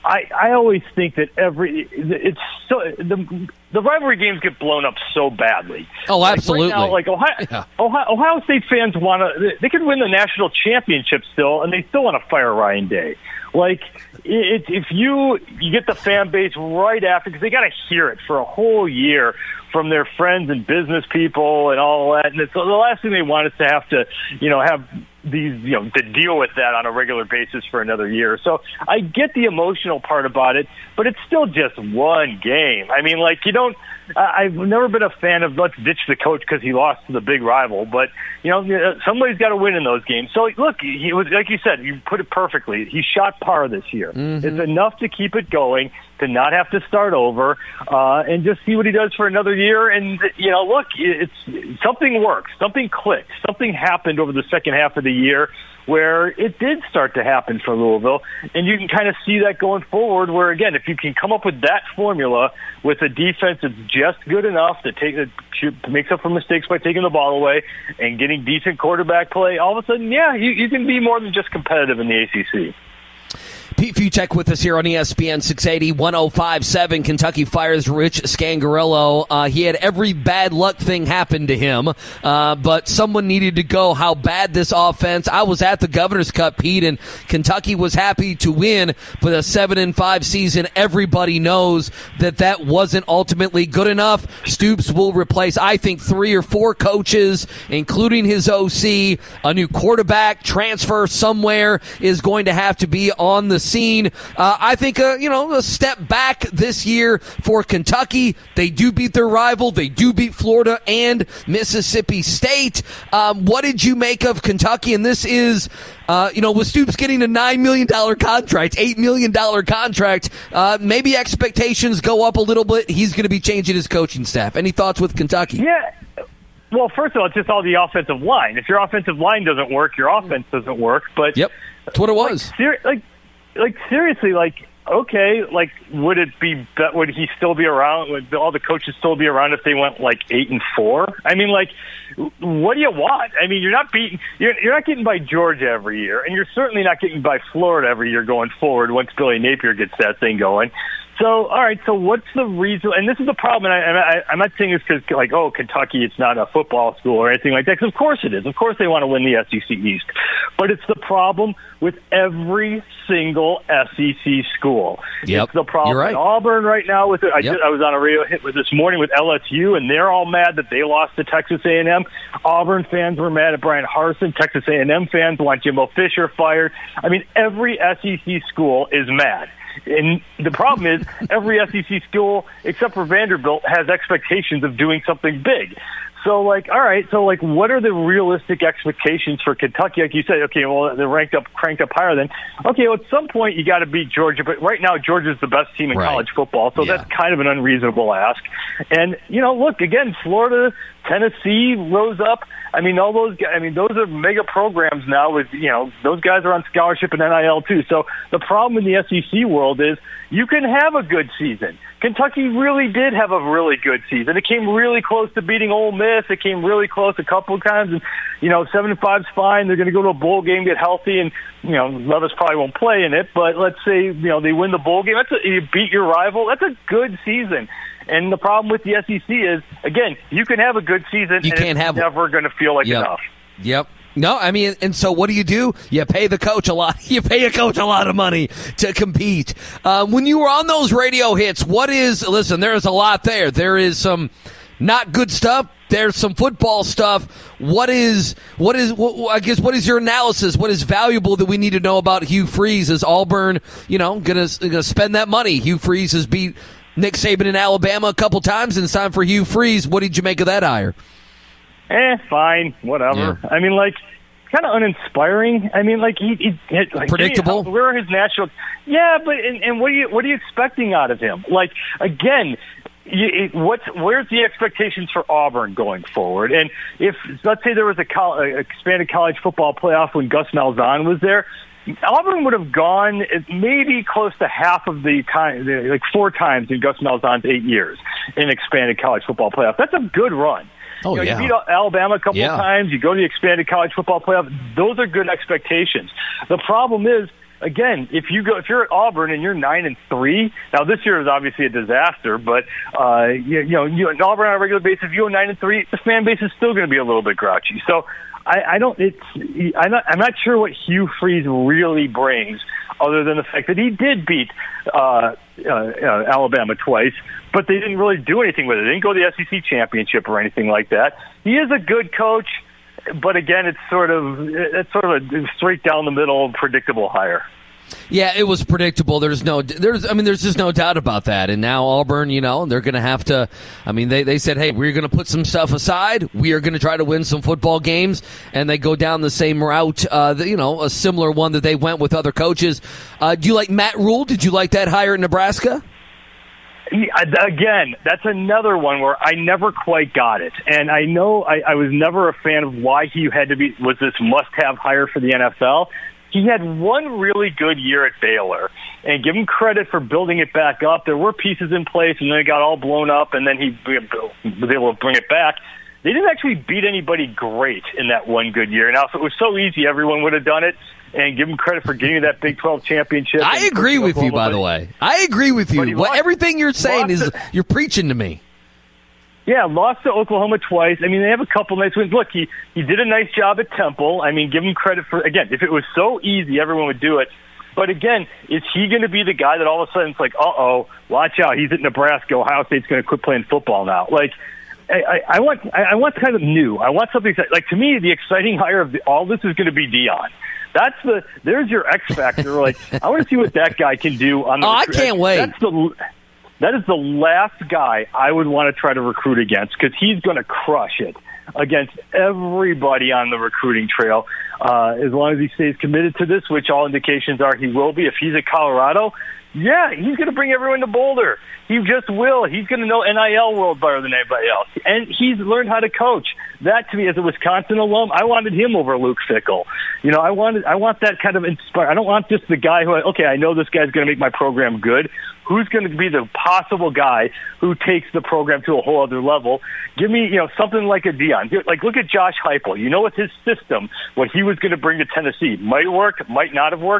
I always think that the rivalry games get blown up so badly. Oh, absolutely. Like right now, Ohio State fans they could win the national championship still, and they still want to fire Ryan Day. Like, if you get the fan base right after, because they got to hear it for a whole year from their friends and business people and all that, and the last thing they want is to have to, have these, to deal with that on a regular basis for another year. So I get the emotional part about it, but it's still just one game. I mean, I've never been a fan of let's ditch the coach because he lost to the big rival, but somebody's got to win in those games. So look, he was, like you said, you put it perfectly. He shot par this year. Mm-hmm. It's enough to keep it going, to not have to start over, and just see what he does for another year. And look, it's something works, something clicked, something happened over the second half of the year where it did start to happen for Louisville, and you can kind of see that going forward where, again, if you can come up with that formula with a defense that's just good enough to makes up for mistakes by taking the ball away and getting decent quarterback play, all of a sudden, you can be more than just competitive in the ACC. Pete Fiutak with us here on ESPN 680, 105.7. Kentucky fires Rich Scangarello. He had every bad luck thing happen to him, but someone needed to go. How bad this offense. I was at the Governor's Cup, Pete, and Kentucky was happy to win, but a 7-5 season, everybody knows that wasn't ultimately good enough. Stoops will replace, I think, 3 or 4 coaches, including his OC. A new quarterback transfer somewhere is going to have to be on the scene. I think a step back this year for Kentucky. They do beat their rival. They do beat Florida and Mississippi State. What did you make of Kentucky? And this is with Stoops getting a $9 million contract, $8 million contract, maybe expectations go up a little bit. He's going to be changing his coaching staff. Any thoughts with Kentucky? Yeah. Well, first of all, it's just all the offensive line. If your offensive line doesn't work, your offense doesn't work. But yep, that's what it was. Seriously, okay, would he still be around? Would all the coaches still be around if they went 8-4? I mean, what do you want? I mean, you're not getting by Georgia every year, and you're certainly not getting by Florida every year going forward once Billy Napier gets that thing going. So, all right, so what's the reason? And this is the problem, and I'm not saying this because, like, oh, Kentucky, it's not a football school or anything like that, because of course it is. Of course they want to win the SEC East. But it's the problem with every single SEC school. Yep. It's the problem You're right. in Auburn right now. I was on a radio hit this morning with LSU, and they're all mad that they lost to Texas A&M. Auburn fans were mad at Brian Harsin. Texas A&M fans want Jimbo Fisher fired. I mean, every SEC school is mad. And the problem is every SEC school, except for Vanderbilt, has expectations of doing something big. So, like, all right, so, like, what are the realistic expectations for Kentucky? Like you said, okay, well, they're cranked up higher then. Okay, well, at some point you got to beat Georgia, but right now Georgia's the best team in college football, so that's kind of an unreasonable ask. And, you know, look, again, Florida, Tennessee rose up. I mean, all those guys, those are mega programs now with, you know, those guys are on scholarship and NIL too. So the problem in the SEC world is you can have a good season. Kentucky really did have a really good season. It came really close to beating Ole Miss. It came really close a couple of times. And, you know, 7-5's fine. They're going to go to a bowl game, get healthy, and, you know, Levis probably won't play in it. But let's say, you know, they win the bowl game. You beat your rival. That's a good season. And the problem with the SEC is, again, you can have a good season, and it's never going to feel like enough. Yep. No, I mean, and so what do? You pay the coach a lot. You pay a coach a lot of money to compete. When you were on those radio hits, listen, there's a lot there. There is some not good stuff. There's some football stuff. What is your analysis? What is valuable that we need to know about Hugh Freeze? Is Auburn, you know, gonna spend that money? Hugh Freeze has beat Nick Saban in Alabama a couple times, and it's time for Hugh Freeze. What did you make of that hire? Fine, whatever. Yeah. I mean, like, kind of uninspiring. I mean, like, he like, predictable. Where are his natural? Yeah, but and what are you expecting out of him? Like, again, where's the expectations for Auburn going forward? And if, let's say there was a expanded college football playoff when Gus Malzahn was there, Auburn would have gone maybe close to half of the time, like 4 times in Gus Malzahn's 8 years in expanded college football playoff. That's a good run. Oh, you beat Alabama a couple of times. You go to the expanded college football playoff. Those are good expectations. The problem is, again, if you're at Auburn and you're 9-3, now this year is obviously a disaster, but you at Auburn on a regular basis, if you go 9-3, the fan base is still going to be a little bit grouchy. So I'm not sure what Hugh Freeze really brings, other than the fact that he did beat Alabama twice, but they didn't really do anything with it. They didn't go to the SEC championship or anything like that. He is a good coach, but again, it's sort of a straight down the middle, predictable hire. Yeah, it was predictable. There's just no doubt about that. And now Auburn, you know, they're going to have to. I mean, they said, hey, we're going to put some stuff aside. We are going to try to win some football games, and they go down the same route. A similar one that they went with other coaches. Do you like Matt Rule? Did you like that hire in Nebraska? Again, that's another one where I never quite got it. And I know I was never a fan of why he was this must-have hire for the NFL. He had one really good year at Baylor, and give him credit for building it back up. There were pieces in place, and then it got all blown up, and then he was able to bring it back. They didn't actually beat anybody great in that one good year. Now, if it was so easy, everyone would have done it. And give him credit for getting that Big 12 championship. I agree with you, by the way. I agree with you. Everything you're saying is you're preaching to me. Yeah, lost to Oklahoma twice. I mean, they have a couple nice wins. Look, he did a nice job at Temple. I mean, give him credit for, again, if it was so easy, everyone would do it. But again, is he going to be the guy that all of a sudden it's like, watch out, he's at Nebraska, Ohio State's going to quit playing football now? Like, I want kind of new. I want something like, to me, the exciting hire of all this is going to be Deion. There's your X factor. Like, I want to see what that guy can do on the. I can't wait. That is the last guy I would want to try to recruit against, because he's going to crush it against everybody on the recruiting trail. As long as he stays committed to this, which all indications are he will be. If he's at Colorado, yeah, he's going to bring everyone to Boulder. He just will. He's going to know NIL world better than anybody else. And he's learned how to coach. That, to me, as a Wisconsin alum, I wanted him over Luke Fickell. You know, I want that kind of inspire. I don't want just the guy who, I know this guy's going to make my program good. Who's going to be the possible guy who takes the program to a whole other level? Give me, something like a Deion. Like, look at Josh Heupel. You know, with his system, what he was going to bring to Tennessee might work, might not have worked.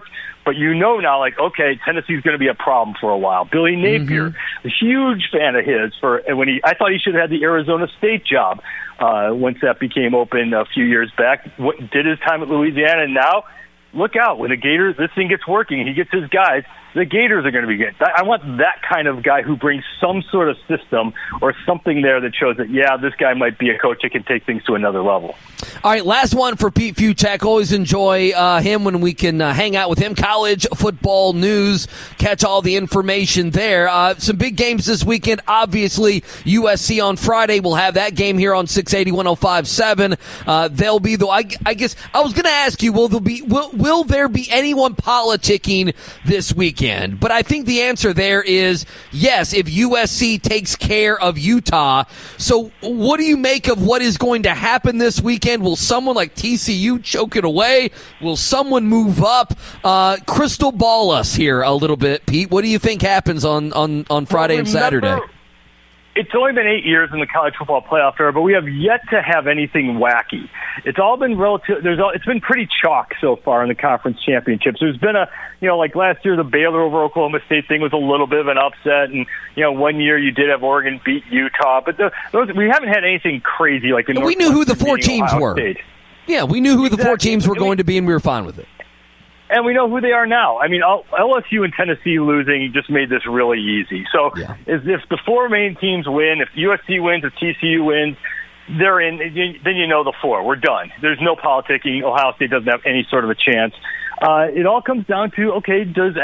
But now, like, okay, Tennessee's going to be a problem for a while. Billy Napier, a huge fan of his I thought he should have had the Arizona State job once that became open a few years back. Did his time at Louisiana, and now look out. When the Gators, this thing gets working, he gets his guys, the Gators are going to be good. I want that kind of guy who brings some sort of system or something there that shows that, this guy might be a coach that can take things to another level. All right, last one for Pete Fiutak. Always enjoy him when we can hang out with him. College football news, catch all the information there. Some big games this weekend. Obviously, USC on Friday. We'll have that game here on 680 105.7. They'll be I guess I was going to ask you, will there be anyone politicking this weekend? But I think the answer there is yes, if USC takes care of Utah. So what do you make of what is going to happen this weekend? Will someone like TCU choke it away? Will someone move up? Crystal ball us here a little bit, Pete. What do you think happens on Friday and Saturday? It's only been 8 years in the college football playoff era, but we have yet to have anything wacky. It's all been it's been pretty chalk so far in the conference championships. There's been like last year, the Baylor over Oklahoma State thing was a little bit of an upset, and 1 year you did have Oregon beat Utah, but we haven't had anything crazy like. We knew who the four teams were. State. Yeah, we knew who the four teams were going to be, and we were fine with it. And we know who they are now. I mean, LSU and Tennessee losing just made this really easy. So if the four main teams win, if USC wins, if TCU wins, they're in. Then the four. We're done. There's no politicking. Ohio State doesn't have any sort of a chance. It all comes down to, okay, does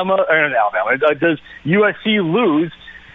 does USC lose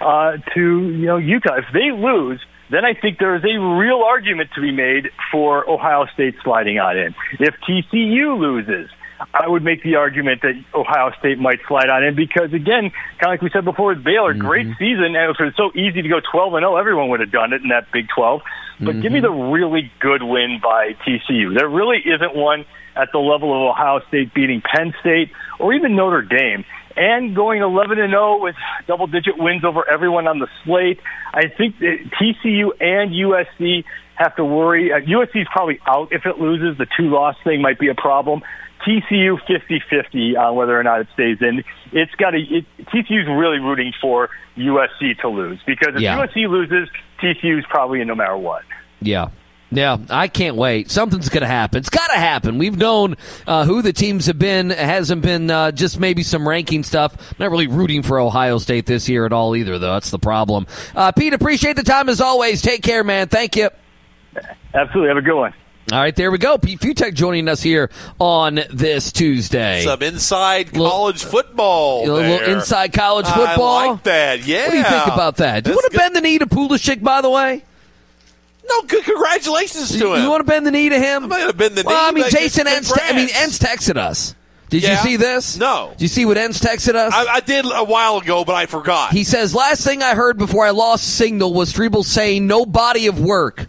to Utah? If they lose, then I think there is a real argument to be made for Ohio State sliding on in. If TCU loses, I would make the argument that Ohio State might slide on in because, again, kind of like we said before with Baylor, great season, and if it was so easy to go 12-0, everyone would have done it in that Big 12. But give me the really good win by TCU. There really isn't one at the level of Ohio State beating Penn State or even Notre Dame. And going 11-0 with double-digit wins over everyone on the slate, I think that TCU and USC have to worry. USC is probably out if it loses. The two-loss thing might be a problem. TCU 50-50 on whether or not it stays in. TCU's really rooting for USC to lose because if USC loses, TCU's probably in no matter what. Yeah. Yeah, I can't wait. Something's going to happen. It's got to happen. We've known who the teams have been. It hasn't been just maybe some ranking stuff. I'm not really rooting for Ohio State this year at all either, though. That's the problem. Pete, appreciate the time as always. Take care, man. Thank you. Absolutely. Have a good one. All right, there we go. Pete Fiutak joining us here on this Tuesday. Some inside college football. A little inside college football. I like that, yeah. What do you think about that? Do you want to bend the knee to Pulisic, by the way? No, good congratulations to him. You want to bend the knee to him? I'm not going to bend the knee. Well, I mean, Jason Entz texted us. Did you see this? No. Did you see what Entz texted us? I did a while ago, but I forgot. He says, last thing I heard before I lost signal was Strebel saying no body of work.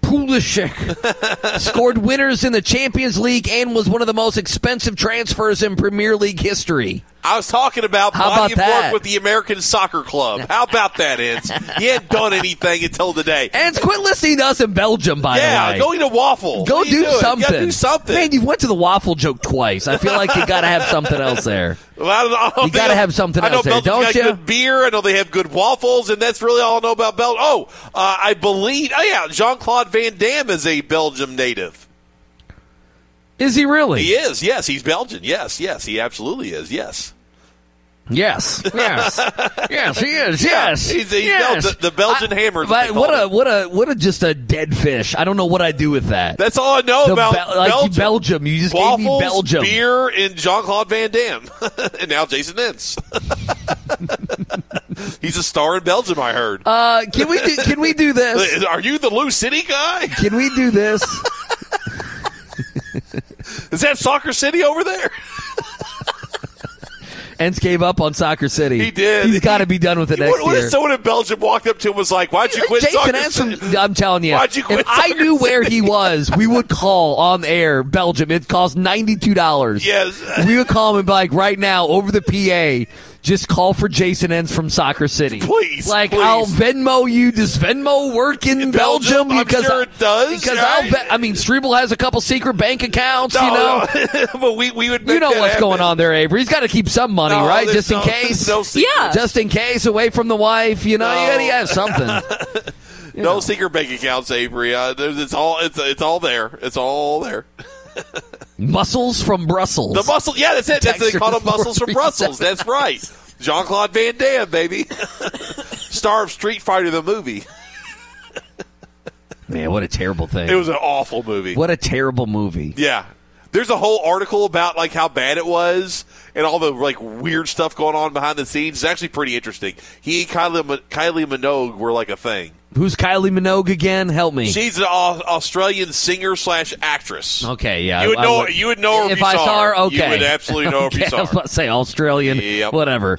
Pulisic scored winners in the Champions League and was one of the most expensive transfers in Premier League history. I was talking about body of work with the American Soccer Club. How about that, Entz? He hadn't done anything until today. Entz, quit listening to us in Belgium, by the way. Yeah, going to Waffle. Go do something. You gotta do something. Man, you went to the waffle joke twice. I feel like you got to have something else there. Well, I don't you got to have something else there, don't you? Got good beer. I know they have good waffles, and that's really all I know about Belgium. I believe. Oh, yeah, Jean-Claude Van Damme is a Belgium native. Is he really? He is, yes. He's Belgian. Yes, he absolutely is, yes. Yes, he is. Yes, he's the Belgian hammer. What a just a dead fish. I don't know what I do with that. That's all I know about Belgium. You just waffles, gave me Belgium. Beer, and Jean-Claude Van Damme, and now Jason Entz. He's a star in Belgium, I heard. Can we do this? Are you the Lou City guy? Can we do this? Is that Soccer City over there? Entz gave up on Soccer City. He did. He's got to be done with it next year. What if someone in Belgium walked up to him and was like, why'd you quit Soccer City? I'm telling you, why'd you quit if I knew where he was, we would call on air Belgium. It costs $92. Yes. We would call him and be like, right now, over the PA, just call for Jason Enns from Soccer City. Please. I'll Venmo you. Does Venmo work in Belgium? I'm sure it does. Because right? Strebel has a couple secret bank accounts, No. But we would make what's happen. going on there, Avery. He's got to keep some money, right? Just in case. No secret. Yeah. Just in case, away from the wife. You gotta have something. No secret bank accounts, Avery. It's all there. It's all there. Muscles from Brussels. The muscle, yeah, that's it. They call them muscles from Brussels. That's right. Jean-Claude Van Damme, baby. Star of Street Fighter, the movie. Man, what a terrible thing. It was an awful movie. What a terrible movie. Yeah. There's a whole article about how bad it was and all the weird stuff going on behind the scenes. It's actually pretty interesting. He and Kylie Minogue were a thing. Who's Kylie Minogue again? Help me. She's an Australian singer/actress. Okay, yeah. You would know her if you saw her. Okay. You would absolutely know her if you saw her. I was about to say Australian. Yep. Whatever.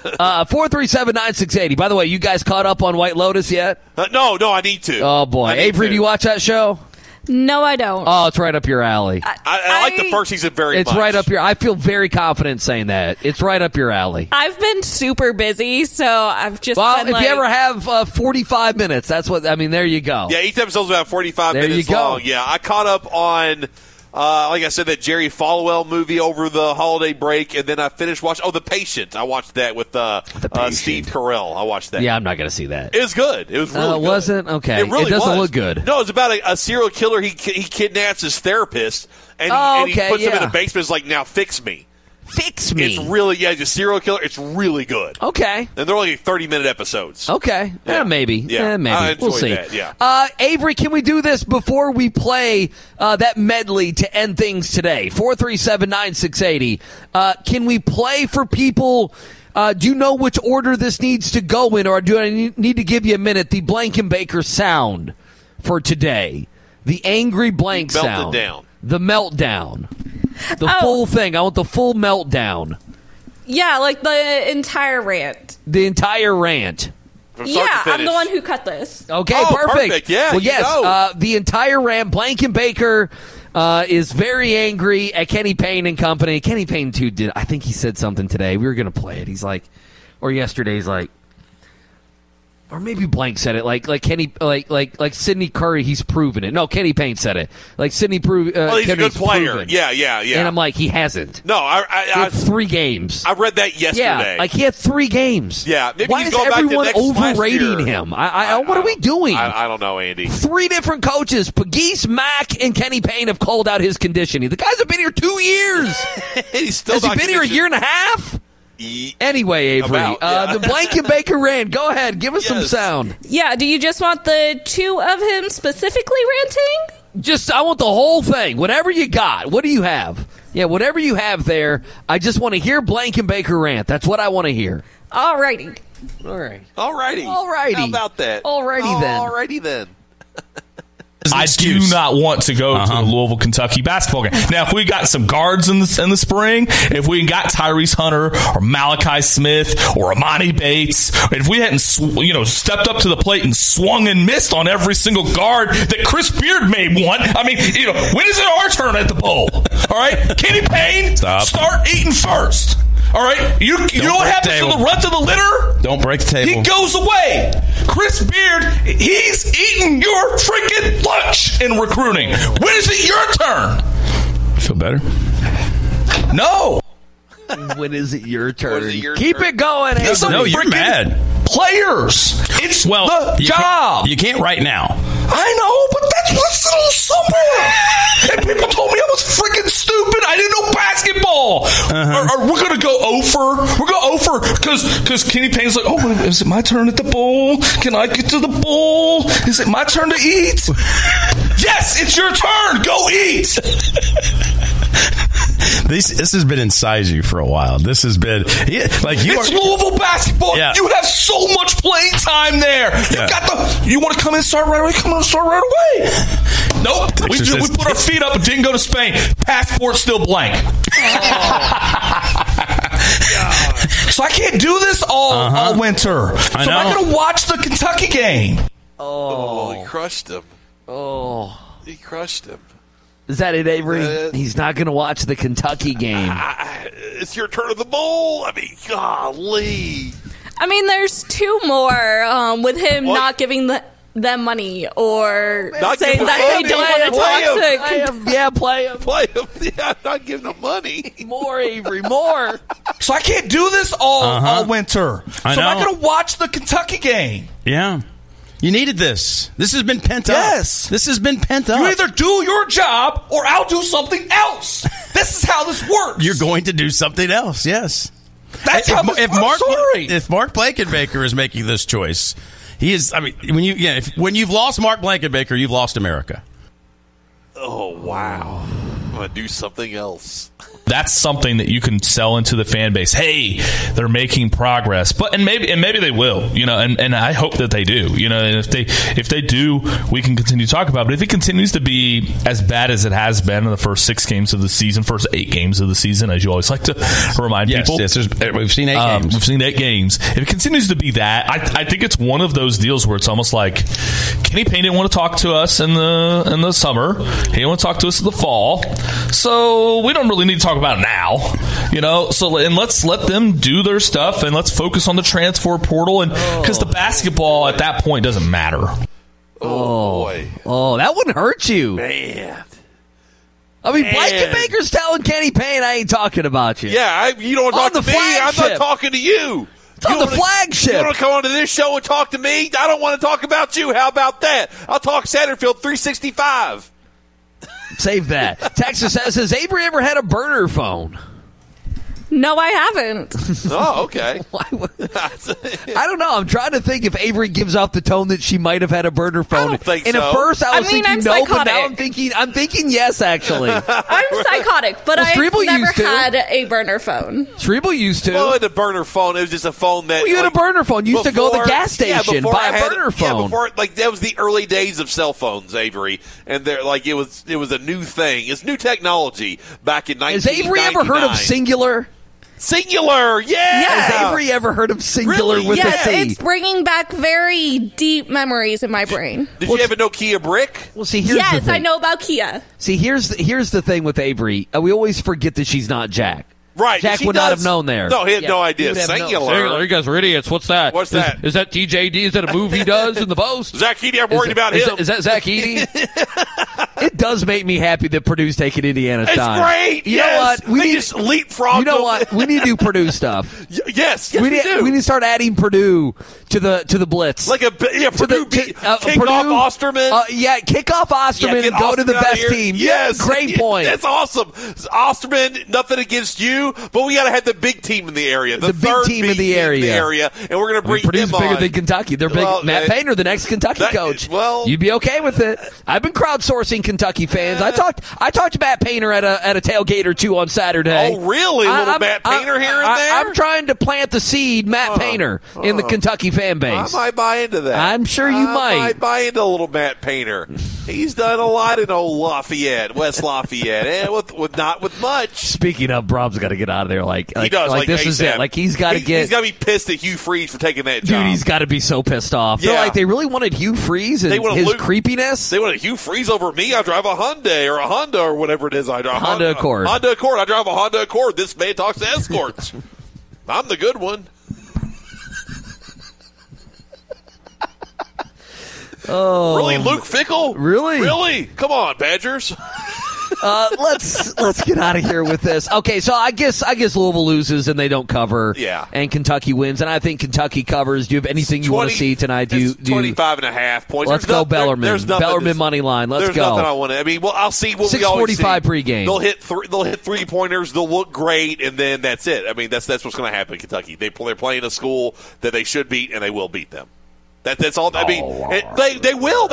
437-9680. By the way, you guys caught up on White Lotus yet? No, I need to. Oh, boy. Avery, do you watch that show? No, I don't. Oh, it's right up your alley. I like the first season very much. It's right up your... I feel very confident saying that. It's right up your alley. I've been super busy, so I've just been if you ever have 45 minutes, that's what... I mean, there you go. Yeah, each episode's about 45 minutes long. Yeah, I caught up on... like I said, that Jerry Falwell movie over the holiday break, and then I finished watching. The Patient. I watched that with Steve Carell. I watched that. Yeah, I'm not going to see that. It was good. It was really good. Wasn't? Okay. It really doesn't was. Look good. No, it's about a serial killer. He kidnaps his therapist, and he puts him in a basement. It's now fix me. Fix me. It's really, the serial killer. It's really good. Okay. And they're only 30-minute episodes. Okay. Yeah. Maybe. Yeah. Maybe. We'll see. That, yeah. Avery, can we do this before we play that medley to end things today? 437-9680. Can we play for people? Do you know which order this needs to go in, or do I need to give you a minute? The Blankenbaker sound for today. The angry blank sound. Down. The meltdown. The full thing. I want the full meltdown. Yeah, the entire rant. The entire rant. I'm the one who cut this. Okay, perfect. Yeah, well, yes, the entire rant. Blankenbaker is very angry at Kenny Payne and company. Kenny Payne, too, did. I think he said something today. We were going to play it. He's like, or yesterday, he's like, or maybe Blank said it, like Kenny, like Sidney Curry. He's proven it. No, Kenny Payne said it. Like Sidney proved. He's a good player. Proven. Yeah. And I'm like, he hasn't. No, he had 3 games. I read that yesterday. Yeah, he had 3 games. Yeah, maybe why is everyone overrating him? What are we doing? I don't know, Andy. 3 different coaches, Pegues, Mack, and Kenny Payne have called out his conditioning. The guys have been here 2 years. He's still Has he been here a year and a half? Anyway, Avery, the Blankenbaker rant. Go ahead, give us some sound. Yeah, do you just want the 2 of him specifically ranting? I want the whole thing. Whatever you got. What do you have? Yeah, whatever you have there. I just want to hear Blankenbaker rant. That's what I want to hear. Alrighty. All right. Alrighty. How about that? Alrighty then. I do not want to go to the Louisville, Kentucky basketball game. Now, if we got some guards in the spring, if we got Tyrese Hunter or Malachi Smith or Amani Bates, if we hadn't stepped up to the plate and swung and missed on every single guard that Chris Beard may want, I mean, when is it our turn at the bowl? All right, Kenny Payne, start eating first. All right, you know what happens to the runt of the litter? Don't break the table. He goes away. Chris Beard, he's eating your freaking lunch in recruiting. When is it your turn? Feel better? No. When is it your turn? Keep it going. Hey, no, you're mad. Players. It's the job. You can't right now. I know, but that's what's a little somewhere. And people told me I was freaking stupid. I didn't know basketball. Or we're going to go over. We're going over because Kenny Payne's like, oh, is it my turn at the bowl? Can I get to the bowl? Is it my turn to eat? Yes, it's your turn. Go eat. This has been inside you for a while. This has been It's Louisville basketball. Yeah. You have so much playing time there. You want to come in and start right away? Come on, start right away. Nope. We put our feet up and didn't go to Spain. Passport still blank. So I can't do this all winter. So I'm not going to watch the Kentucky game. Oh, he crushed him. Oh, he crushed him. Is that it, Avery? He's not going to watch the Kentucky game. It's your turn of the bowl. I mean, golly. I mean, there's two more with him not giving them money or saying that they don't want to talk to. Yeah, play him. Play him. Yeah, not giving them money. More, Avery, more. So I can't do this all winter. So I'm not going to watch the Kentucky game. Yeah. You needed this. This has been pent up. Yes. This has been pent up. You either do your job or I'll do something else. This is how this works. You're going to do something else, yes. That's how this works. If Mark Blankenbaker is making this choice, he is. I mean, when you've lost Mark Blankenbaker, you've lost America. Oh, wow. I'm going to do something else. That's something that you can sell into the fan base. Hey, they're making progress, and maybe they will, and I hope that they do, and if they do, we can continue to talk about it. But if it continues to be as bad as it has been in the first 6 games of the season, first 8 games of the season, as you always like to remind people, yes, we've seen 8 games. We've seen 8 games. If it continues to be that, I think it's one of those deals where it's almost like Kenny Payne didn't want to talk to us in the summer. He didn't want to talk to us in the fall, so we don't really need to talk about it now, so and let's let them do their stuff and let's focus on the transfer portal, and because the basketball at that point doesn't matter. Oh boy. That wouldn't hurt you, man. I mean, Blankenbaker's telling Kenny Payne, I ain't talking about you. Yeah, you don't want to talk to me. I'm not talking to you. It's on the flagship. You want to come onto this show and talk to me? I don't want to talk about you. How about that? I'll talk Satterfield 365. Save that. Texas says, has Avery ever had a burner phone? No, I haven't. Oh, okay. I don't know. I'm trying to think if Avery gives off the tone that she might have had a burner phone. I don't think and so. At first I was thinking I'm no, psychotic. but now I'm thinking yes, actually. I'm psychotic, but I've never had a burner phone. Shreeble used to. Well, the burner phone, it was just a phone that... Well, you had a burner phone. You used to go to the gas station, buy a burner phone. Yeah, before, that was the early days of cell phones, Avery. And it was a new thing. It's new technology back in 1999. Has Avery ever heard of Singular? Singular, yeah. Has Avery ever heard of Singular with a C? It's bringing back very deep memories in my brain. Did you have a Nokia brick? Well, see, here's the thing. I know about Kia. See, here's the thing with Avery. We always forget that she's not Jack. Right. Jack would not have known there. No, he had no idea. Singular. You guys are idiots. What's that? What's that? Is that TJD? Is that a movie he does in the Post? Zach Edey, I'm worried about him. Is that Zach Edey? It does make me happy that Purdue's taking Indiana shine. It's great. You know what? We just leapfrog. You know what? We need to do Purdue stuff. Yes, we do. We need to start adding Purdue to the blitz. Like Purdue kick off Osterman. Kick off Osterman and go to the best team. Yes, great point. That's awesome. Osterman, nothing against you, but we got to have the big team in the area. The big team in the area. And we're going to bring Purdue's them on. bigger than Kentucky. They're big. Matt Painter, the next Kentucky coach. Well, you'd be okay with it. I've been crowdsourcing Kentucky fans. I talked to Matt Painter at a tailgate or two on Saturday. Oh, really? Matt Painter here and there? I'm trying to plant the seed, Matt Painter, in the Kentucky fan base. I might buy into that. I'm sure you might. I might buy into a little Matt Painter. He's done a lot in old West Lafayette, and with not with much. Speaking of, Brom's got to get out of there. He does. Like this is it. Like he's got to get. He's got to be pissed at Hugh Freeze for taking that job. Dude, he's got to be so pissed off. Yeah. They really wanted Hugh Freeze and his creepiness. They wanted Hugh Freeze over me. I drive a Hyundai or a Honda or whatever it is. I drive Honda Accord. Honda Accord. I drive a Honda Accord. This man talks to escorts. I'm the good one. Oh, really, Luke Fickle? Really? Come on, Badgers. Let's get out of here with this. Okay, so I guess Louisville loses and they don't cover. Yeah. And Kentucky wins, and I think Kentucky covers. Do you have anything you want to see tonight? 25.5 points. Let's go Bellarmine. Bellarmine money line. Let's there's go. Nothing I want to. I mean, well, I'll see what we always see. 6:45 pregame. They'll hit 3-pointers. They'll look great, and then that's it. I mean, that's what's going to happen in Kentucky. They're playing a school that they should beat, and they will beat them. That's all. I mean, they will.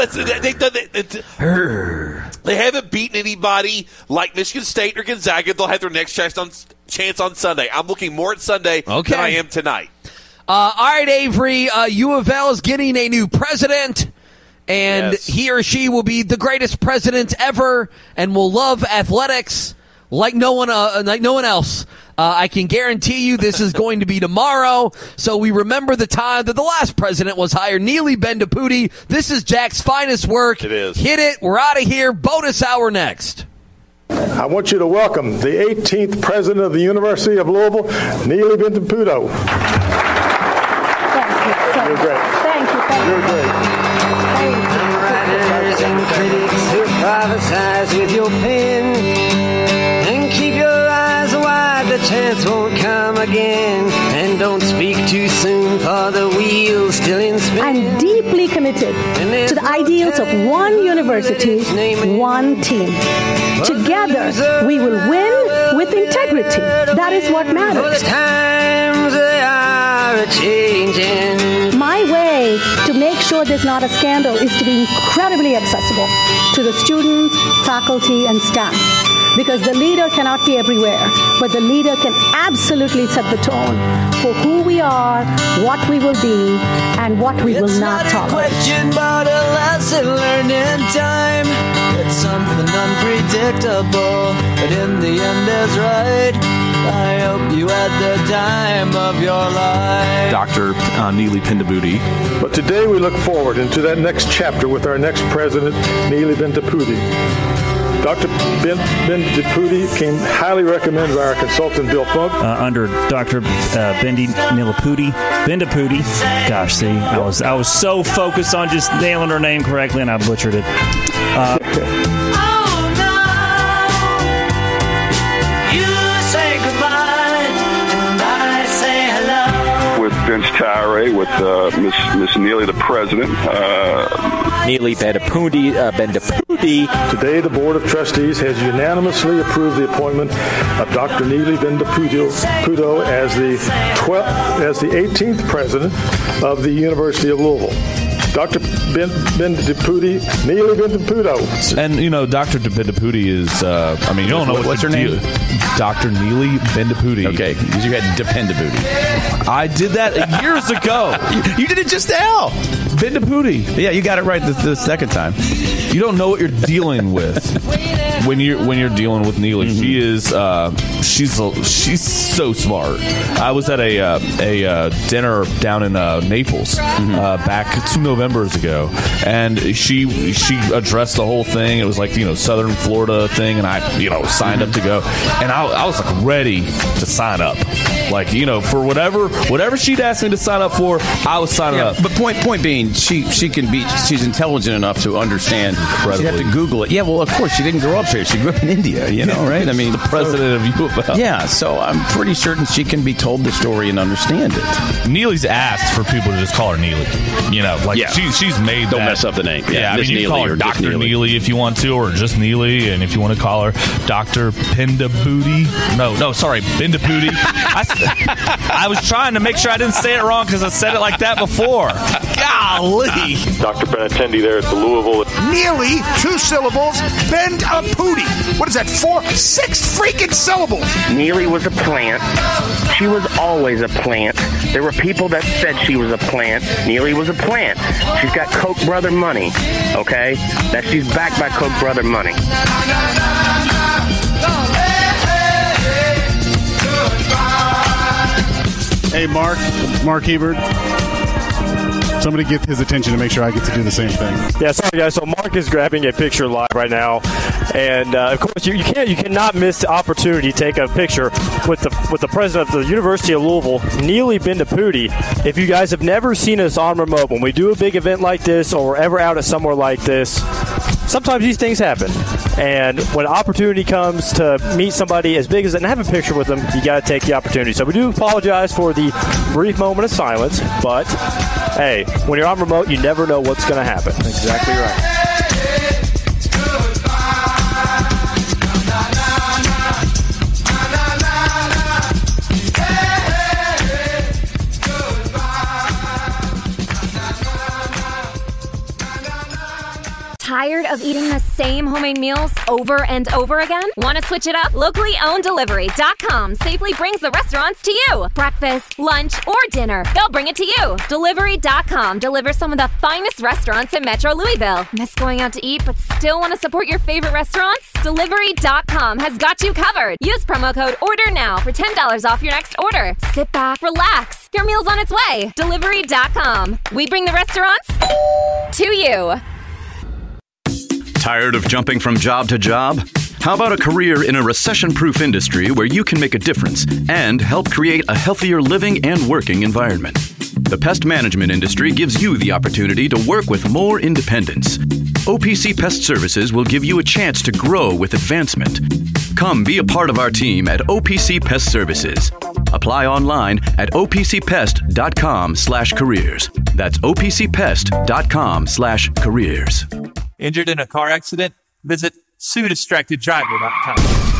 They haven't beaten anybody like Michigan State or Gonzaga. They'll have their next chance on Sunday. I'm looking more at Sunday than I am tonight. All right, Avery. U of L is getting a new president, and he or she will be the greatest president ever, and will love athletics like no one else. I can guarantee you this is going to be tomorrow. So we remember the time that the last president was hired, Neely Bendapudi. This is Jack's finest work. It is. Hit it. We're out of here. Bonus hour next. I want you to welcome the 18th president of the University of Louisville, Neely Bendapudi. Thank you. You're great. Thank you. You're great. Writers and critics who prophesize with your pen, and keep your eyes wide, the chance won't come again. And don't speak too soon, for the wheel's still in spin. I'm deeply committed to the ideals of one university, one team. Together, we will win with integrity. That is what matters. Times they are changing. My way to make sure there's not a scandal is to be incredibly accessible to the students, faculty, and staff. Because the leader cannot be everywhere, but the leader can absolutely set the tone for who we are, what we will be, and what we will not tolerate. It's not a question, but a lesson learned in time. It's something unpredictable, but in the end is right. I hope you had the time of your life. Dr. Neely Bendapudi. But today we look forward into that next chapter with our next president, Neely Bendapudi. Dr. Bendapudi came highly recommended by our consultant, Bill Funk. Under Dr. Bendapudi. Gosh, see, I was so focused on just nailing her name correctly, and I butchered it. With Vince Tyre, with Miss Neely, the president. Neely Bendapudi. Today, the Board of Trustees has unanimously approved the appointment of Dr. Neely Bendapudi as the 18th president of the University of Louisville. Dr. Bendapudi, Neely Bendapudi. And, Dr. Bendapudi is, you don't know what's her name? Dr. Neely Bendapudi. Okay, because you had Dependapudi. I did that years ago. You did it just now. Bendapudi. Yeah, you got it right the second time. You don't know what you're dealing with when you're dealing with Neely. Mm-hmm. She's so smart. I was at a dinner down in Naples back 2 Novembers ago, and she addressed the whole thing. It was like Southern Florida thing, and I signed up to go, and I was like ready to sign up, for whatever she'd asked me to sign up for, I was signing up. But point being, she's intelligent enough to understand. She'd have to Google it. Yeah, well, of course, she didn't grow up here. She grew up in India, right? I mean, the president of UofL. Yeah, so I'm pretty certain she can be told the story and understand it. Neely's asked for people to just call her Neely. She's made Don't mess up the name. Yeah, Miss you Neely can call her or Dr. Neely if you want to, or just Neely, and if you want to call her Dr. Bendapudi. No, sorry, Bendapudi. I was trying to make sure I didn't say it wrong because I said it like that before. Golly. Dr. Benatendi there at the Louisville. Neely, 2 syllables, Bendapudi. What is that, 6 freaking syllables? Neely was a plant. She was always a plant. There were people that said she was a plant. Neely was a plant. She's got Koch brother money, okay? That she's backed by Koch brother money. Hey, Mark Hebert. Somebody get his attention to make sure I get to do the same thing. Yeah, sorry guys. So Mark is grabbing a picture live right now, and of course you cannot miss the opportunity to take a picture with the president of the University of Louisville, Neely Bendapudi. If you guys have never seen us on remote, when we do a big event like this, or we're ever out at somewhere like this, sometimes these things happen. And when opportunity comes to meet somebody as big as that and have a picture with them, you got to take the opportunity. So we do apologize for the brief moment of silence, but hey, when you're on remote, you never know what's going to happen. Exactly right. Tired of eating the same homemade meals over and over again? Want to switch it up? Locally owned Delivery.com safely brings the restaurants to you. Breakfast, lunch, or dinner, they'll bring it to you. Delivery.com delivers some of the finest restaurants in Metro Louisville. Miss going out to eat but still want to support your favorite restaurants? Delivery.com has got you covered. Use promo code ORDERNOW for $10 off your next order. Sit back, relax. Your meal's on its way. Delivery.com. We bring the restaurants to you. Tired of jumping from job to job? How about a career in a recession-proof industry where you can make a difference and help create a healthier living and working environment? The pest management industry gives you the opportunity to work with more independence. OPC Pest Services will give you a chance to grow with advancement. Come be a part of our team at OPC Pest Services. Apply online at opcpest.com/careers. That's opcpest.com/careers. Injured in a car accident? Visit SueDistractedDriver.com.